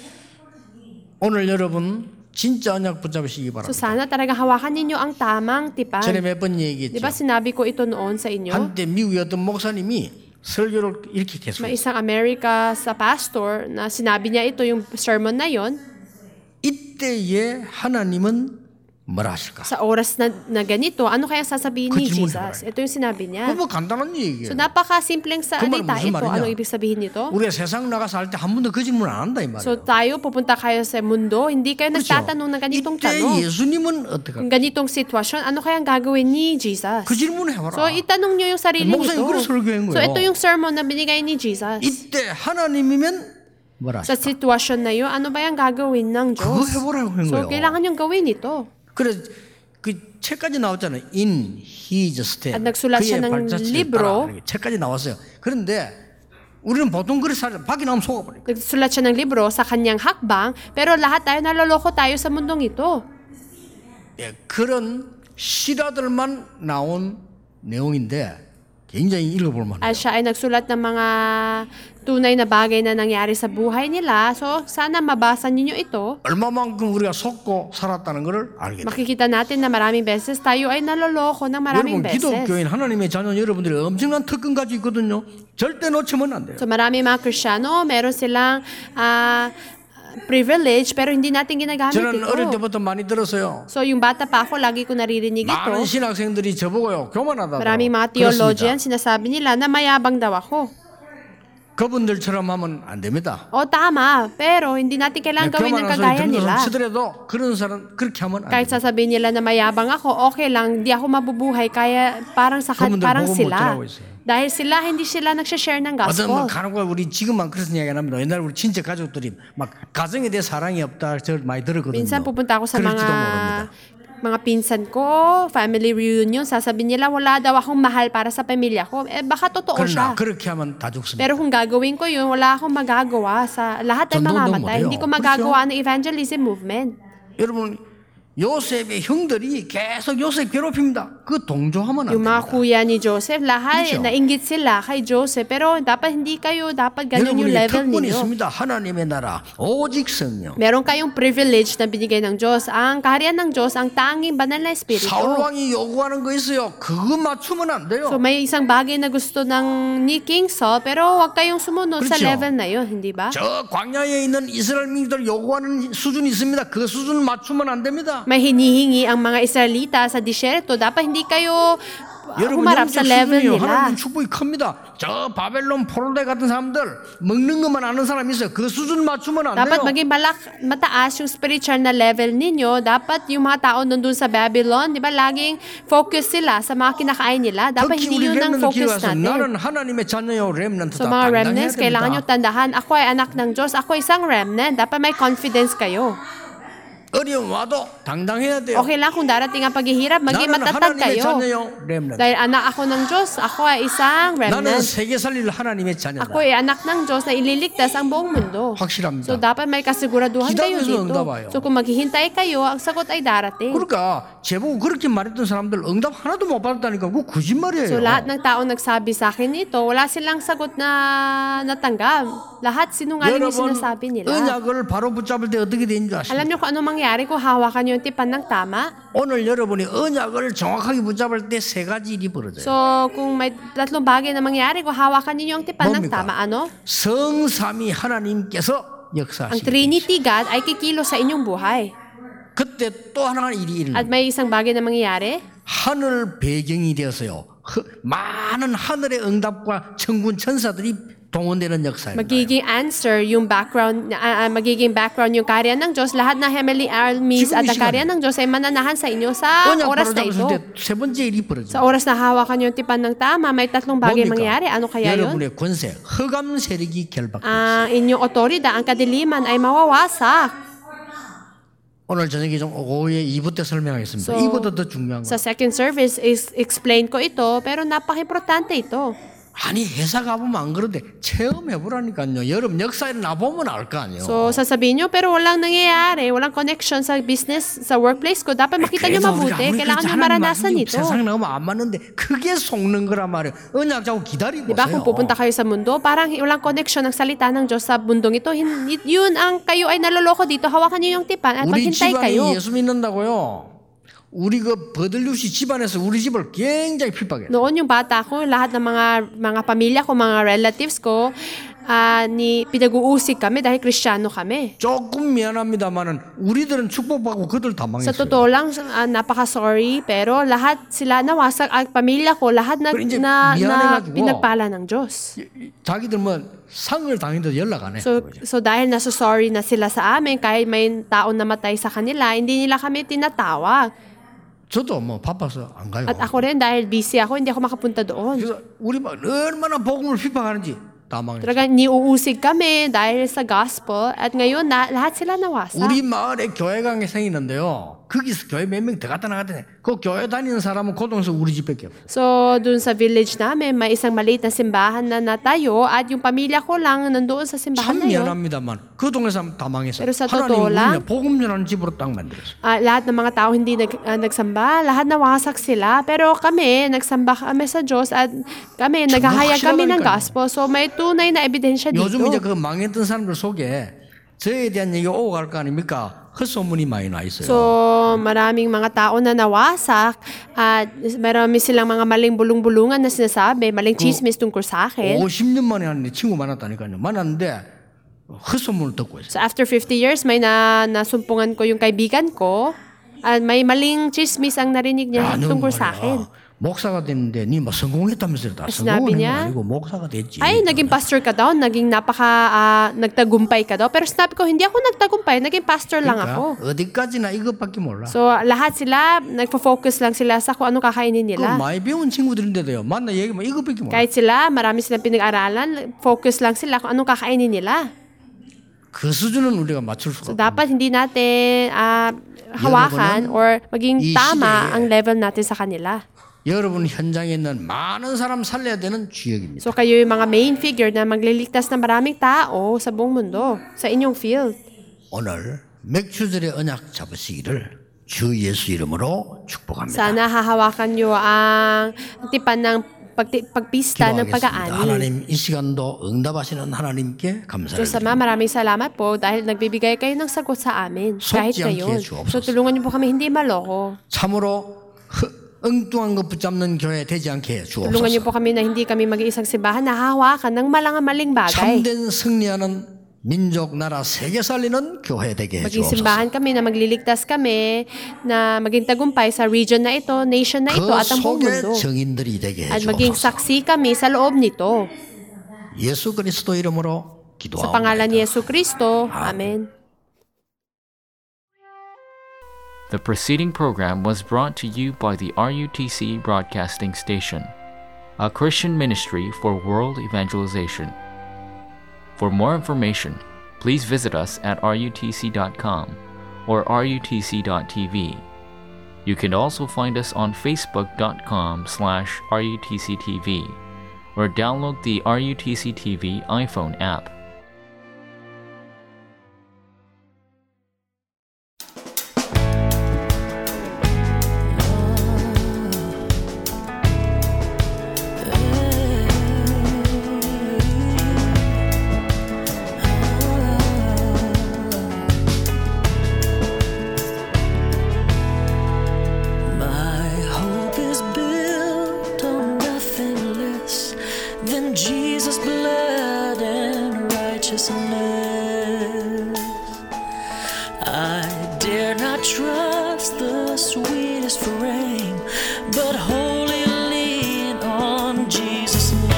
오늘 여러분 진짜 언약 붙잡으시기 So 바랍니다. sana talaga hawakan ninyo ang tamang tipan. 전에 몇 번 Di 얘기했죠. ba sinabi ko ito noon sa inyo? 한때 미국의 어떤 목사님이 설교를 이렇게 계속 May isang America sa pastor na sinabi niya ito yung sermon na yon. 이때에 하나님은 뭐라 하실까? Sa oras na, na ganito, ano kaya sasabihin ni 그 질문을 Jesus? Ito yung sinabi niya. 그거 뭐 간단한 얘기예요. So napaka-simpleng 그 말은 salita 무슨 ito. 말이냐? Ano ibig sabihin nito? 우리가 세상 나가서 할 때 한 번도 그 질문 안 한다 이 말이에요. So tayo, pupunta kayo sa mundo, hindi kayo nagtatanong ng ganitong 이때 tanong. 예수님은 어떻게 Kung 할까? ganitong sitwasyon, ano kayang gagawin ni Jesus? 그 질문을 해봐라. So itanong nyo yung sarili 목사님 nito. 그래서 설교한 So 거예요. ito yung sermon na binigay ni Jesus. 이때 하나님이면 뭐라 Sa 하실까? sitwasyon na yun, ano ba yung gagawin ng 그거 Diyos? 해보라고 한 So 거예요. kailangan yung gawin ito. 그래 그 책까지 나왔잖아요. In His step. At nagsulat siya 그의 ng 발자취를 libro. 따라. 이렇게 책까지 나왔어요. 그런데 우리는 보통 그렇게 살아. 밖에 나오면 속아버려. Nagsulat siya ng libro sa kanyang hakbang, pero lahat tayo naloloko tayo sa mundong ito. 예, 그런 실화들만 나온 내용인데 굉장히 읽어볼 만해요. At siya ay nagsulat ng mga tunay na bagay na nangyari sa buhay nila. So, sana mabasa ninyo ito. 얼마만큼 우리가 속고 살았다는 것을 알게 돼요. Makikita natin na maraming beses tayo ay naloloko ng maraming 여러분 beses. 기독교인 하나님의 자녀 여러분들이 엄청난 특권 가지고 있거든요. 절대 놓치면 안 돼요. So, maraming mga Kristiyano, meron silang ah, privilege, pero hindi natin ginagamit 저는 어릴 ito. 때부터 많이 들었어요. So, yung bata pa ako, lagi ko naririnig 많은 ito. 신학생들이 저보고요. 교만하다고. Maraming mga theologian, sinasabi nila na mayabang daw ako. 그분들처럼 하면 안 됩니다. O tama, pero hindi natin kailangan gawin ng 교만한 소리 kagaya 듣는 nila. 사람 치더라도 그런 사람 그렇게 하면 안 Kahit 돼요. sasabihin nila na mayabang ako, okay lang, di ako mabubuhay, kaya parang sa 그분들 parang 복음 못 sila. 전하고 있어요. Dahil sila, hindi sila nagsha-share ng 어떤 뭐 gospel. 간혹 우리 지금만 그런 이야기 안 합니다. 옛날 우리 친척 가족들이 막 가정에 대해 사랑이 없다 저 많이 들었거든요. Minsan pupunta ako sa 그럴지도 mga 모릅니다. mga pinsan ko, family reunion, sasabihin nila wala daw akong mahal para sa pamilya ko. Eh baka totoo 그러나 siya. 그렇게 하면 다 죽습니다. Pero kung gagawin ko yun, wala akong magagawa sa lahat ay 전도운동 mamamatay. 못해요. Hindi ko magagawa ng evangelism movement. 여러분 요셉의 형들이 계속 요셉 괴롭힙니다. 그 동조하면 안 Yung mga 됩니다. kuya ni Joseph, lahat 그렇죠. nainggit sila kay Joseph. Pero dapat hindi kayo, dapat ganun yung 여러분이 level 특권이 ninyo. 있습니다. 하나님의 나라 오직 성령. Meron kayong privilege na binigay ng Diyos. Ang kaharian ng Diyos, ang tanging banal na espiritu. 사울 왕이 요구하는 거 있어요. 그거 맞추면 안 돼요. So may isang bagay na gusto ng ni King Saul, pero huwag kayong sumunod sa 그렇죠. level na yun, hindi ba? 저 광야에 있는 이스라엘 민족들 요구하는 수준이 있습니다. 그 수준 맞추면 안 됩니다. May hinihingi ang mga Israelita sa disyerto. Dapat hindi kayo uh, 여러분 humarap sa 영적 level 수준이요. nila. 하나님 축복이 큽니다. 저 바벨론 포로대 같은 사람들 먹는 것만 아는 사람이 있어요. 그 수준 맞추면 안 Dapat 돼요. maging malak, mataas yung spiritual na level ninyo. Dapat yung mga tao nandun sa Babylon, di ba, laging focus sila sa mga kinakain nila. Dapat 특히 hindi 우리 yun ang 렘넌트 focus 기도해서 natin. 나는 하나님의 자녀요 렘넌트다. So mga 당당해야 remnants, kailangan nyo 됩니다. tandahan, ako ay anak ng Diyos, ako isang remnant. Dapat may confidence kayo. 어려움 와도 당당해야 돼요. Okay lang kung darating ang paghihirap, maging 나는 matatag 하나님의 kayo. 자녀요 렘넌트. Dahil anak ako ng Diyos, ako ay isang 나는 remnant. 세계 살릴 하나님의 자녀다. Ako ay anak ng Diyos na ililigtas ang buong mundo. 확실합니다. So dapat may kasiguraduhan kayo 기다려서 dito. 응답하여. So kung maghihintay kayo, ang sagot ay darating. 그러니까 제보고 그렇게 말했던 사람들 응답 하나도 못 받았다니까 그거 거짓말이에요. So lahat ng taong nagsabi sa akin ito, wala silang sagot na natanggap. Lahat sinungaling yung 여러분 sinasabi nila. 언약을 바로 붙잡을 때 어떻게 되는지 아십니까? Alam niyo kung ano mangyari kung hawakan niyo yung tipan ng tama? 오늘 여러분이 언약을 정확하게 붙잡을 때 세 가지 일이 벌어져요. So kung may tatlong bagay na mangyari kung hawakan niyo yung tipan ng 뭡니까? tama, ano? 성삼위 하나님께서 Ang 역사하시는 Trinity God ay kikilos sa inyong buhay. 그때 또 하나 일이 일어나요. At may isang bagay na mangyayari, 하늘 배경이 되어서요. 허- 많은 하늘의 응답과 천군 천사들이 동원되는 역사예요. magiging answer yung background, ah, ah, magiging background yung karya ng Diyos. Lahat ng heavenly armies 지금 at 이 ang karya 시간에. ng Diyos ay mananahan sa inyo sa 언약 oras 바로 na 잡았을 ito. 때 세 번째 일이 벌어져요. Sa oras na hawakan yung tipan ng tama, may tatlong bagay 뭡니까? mangyari. Ano kaya yun? 여러분의 권세, 흑암 세력이 결박돼요. Ang inyong otorida, ang kadiliman ay mawawasak. 오늘 저녁에 좀 오후에 이 부 때 설명하겠습니다. So, 이보다 더 중요한 거. Sa second service, is explain ko ito, pero napaka-importante ito. 아니 회사 가보면 안 그런데 체험해보라니까요. 여러분 역사에 나보면 알 거 아니에요. So, sasabihin nyo, pero walang nangyayari, walang connection sa business, sa workplace ko. Dapat makita nyo mabuti. Kailangan nyo maranasan ito. 세상 나오면 안 맞는데 그게 속는 거란 말이에요. 언약 잡고 기다리고 Diba, 보세요. kung pupunta kayo sa mundo, parang walang connection ng salita ng Diyos sa mundong ito. Hin- Yun ang kayo ay naloloko dito. Hawakan nyo yung tipan at 우리 maghintay kayo. 집안이 예수 믿는다고요. 우리 그 버들류시 집안에서 우리 집을 굉장히 핍박해요. Noon yung bata ko, lahat ng mga mga pamilya ko, mga relatives ko, ah, ni pinag-uusig kami dahil Kristiyano kami. 조금 미안합니다만은 우리들은 축복받고 그들 다 Sa 망했어요. totoo lang, ah, napaka-sorry, pero lahat sila nawasak, at pamilya ko, lahat na, Pero 이제 na, na 미안해가지고. pinagpala ng Diyos. 자기들 뭐 상을 당해도 연락 안 해. So, so dahil nasa sorry na sila sa amin, kahit may taong namatay sa kanila, hindi nila kami tinatawag. 저도 뭐 바빠서 안 가요. At ako rin, dahil busy ako, hindi ako makapunta doon. 그래서 우리 막 얼마나 복음을 핍박하는지 다 망했어요. Talagang niuusig kami dahil sa gospel, at ngayon na, lahat sila nawasa. 우리 마을에 교회가 생기는데요. 거기서 교회 몇 명 더 갔다 나갔더니 그 교회 다니는 사람은 고동에서 우리 집밖에 없어요. So, dun sa village namin, may isang maliit na simbahan na natayo, at yung pamilya ko lang nandoon sa simbahan 참 na yun. 미안합니다만 그 동네 사람 다 망했어요. Pero sa 하나님 totoo lang, 우리는 복음 전하는 집으로 딱 만들었어요. Ah, lahat ng mga tao hindi nag, ah, nagsamba, lahat nawasak sila. Pero kami, nagsamba kami sa Diyos, at kami, naghahayag kami ng gospel. So, may tunay na ebidensya dito. 요즘 이제 그 망했던 사람들 속에 저에 대한 얘기가 오고 갈 거 아닙니까? 헛소문이 많이 나 있어요. So, maraming mga tao na nawasak, at marami silang mga maling bulong-bulungan na sinasabi, maling chismis tungkol sa akin. 오십 년 만에 한 친구 만났다니까요. 만났는데 헛소문을 듣고 있어요. So, after fifty years, may na, nasumpungan ko yung kaibigan ko, at may maling chismis ang narinig niya 너 tungkol sa 말이야. akin. 목사가 됐는데 니 뭐 성공했다면서요. 다 Sinabi 성공한 건 niya, 아니고 목사가 됐지. Ay, naging pastor ka daw, naging napaka, ah, nagtagumpay ka daw. Pero sinabi ko, hindi ako nagtagumpay, naging pastor lang ako. 그러니까 어디까지나 이것밖에 몰라. So, lahat sila, nagpo-focus lang sila sa kung anong kakainin 그 nila. 많이 배운 친구들인데도요. 만나 얘기하면 이것밖에 몰라. Kahit sila, marami silang pinag-aralan, focus lang sila kung anong kakainin nila. 그 수준은 우리가 맞출 수가 So, 없어요. dapat hindi natin ah, hawakan or maging 이 tama 시대에 ang level natin sa kanila. 여러분 현장에 있는 많은 사람 살려야 되는 주역입니다. So, kayo yung mga main figure na magliligtas ng maraming tao sa buong mundo, sa inyong field. 오늘 맥주절의 언약 잡으시기를 주 예수 이름으로 축복합니다. Sana hahawakan nyo ang tipan ng pagti- pagpista ng 기도하겠습니다. pag-aani. 하나님 이 시간도 응답하시는 하나님께 감사를 Diyos Ama, 드립니다. maraming salamat po dahil nagbibigay kayo ng sagot sa amin. Kahit 속지 않게 ngayon. 주옵소서. So tulungan niyo po kami hindi maloko. 참으로 흐- 엉뚱한 것 붙잡는 교회 되지 않게 Tulungan niyo 주옵소서. po kami na hindi kami mag-iisang simbahan na hahawakan ng malang-maling bagay. 참된 승리하는 민족, 나라, 세계 살리는 교회 되게 Maging 해주옵소서. simbahan kami na magliligtas kami, na maging tagumpay sa region na ito, nation na ito, 그 at ang buong 속에 mundo. 정인들이 되게 At maging 해주옵소서. saksi kami sa loob nito. 예수 그리스도 이름으로 Sa pangalan ni 기도하옵나이다. Yesu Kristo. Amen. The preceding program was brought to you by the R U T C Broadcasting Station, a Christian ministry for world evangelization. For more information, please visit us at R U T C dot com or R U T C dot T V. You can also find us on Facebook dot com slash R U T C T V or download the R U T C T V iPhone app. My hope is built on nothing less than Jesus' blood and righteousness. I dare not trust the sweetest frame, but wholly lean on Jesus' name.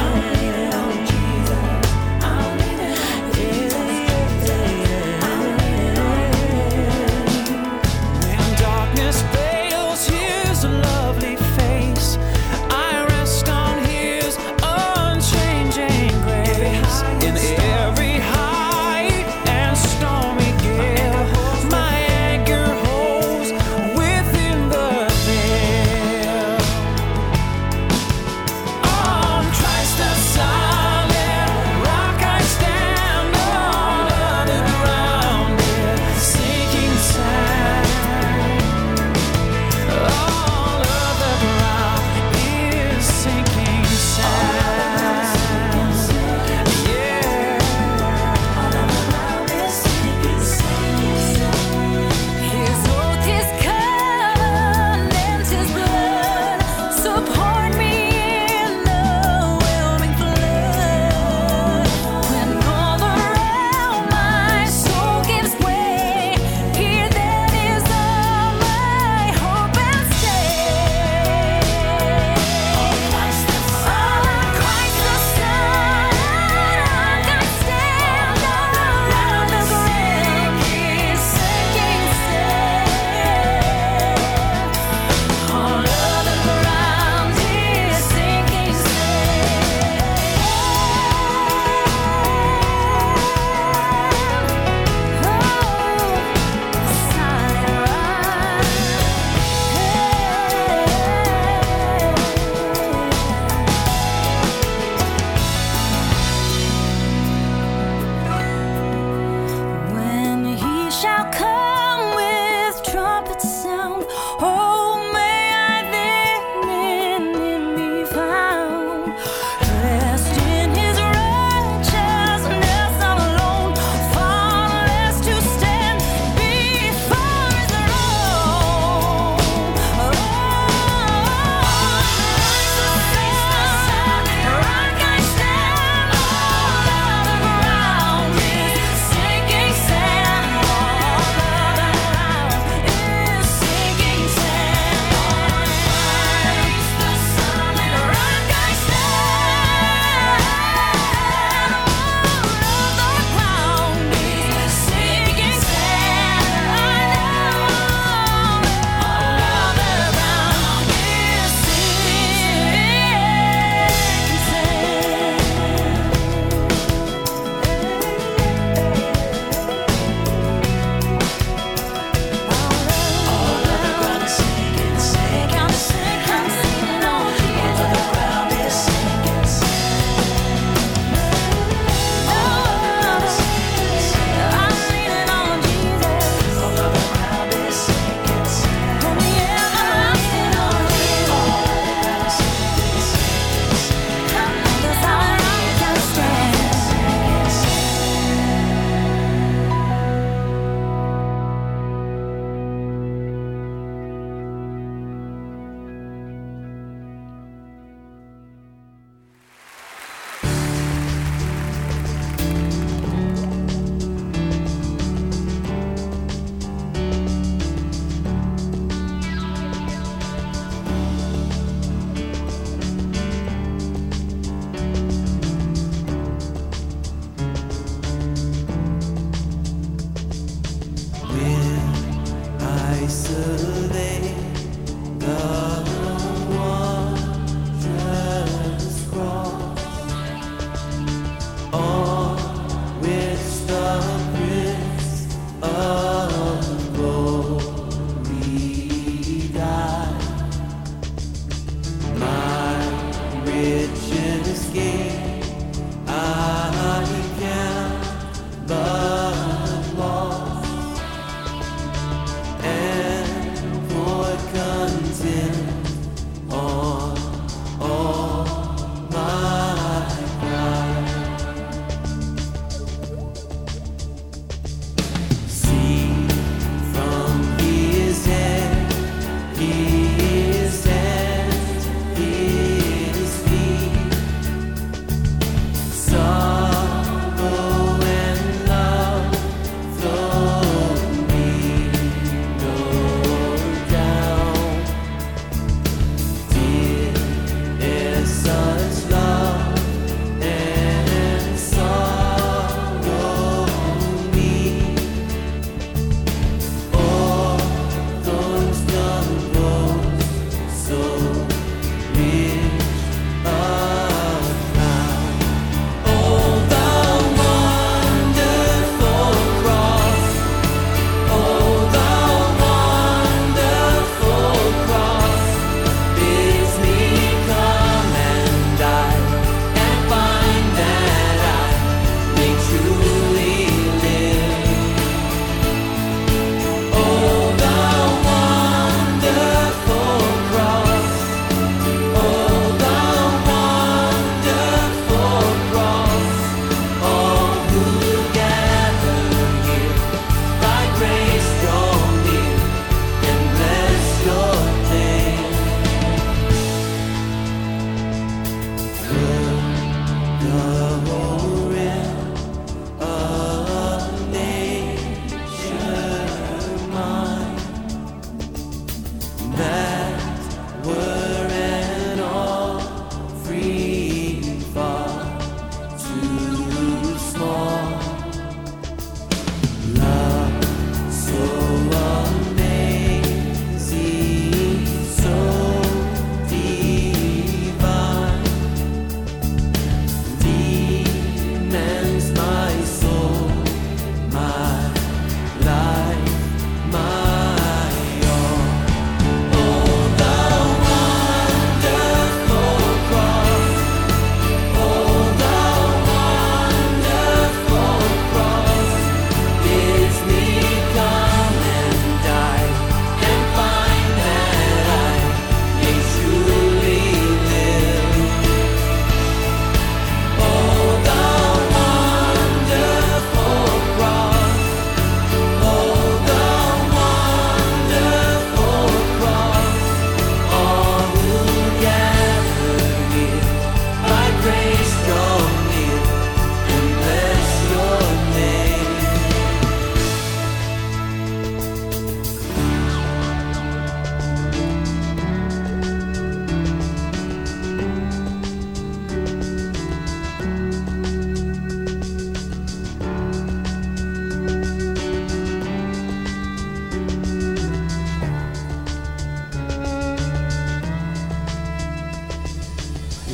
When darkness veils His lovely face, I rest on His unchanging grace.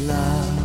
love.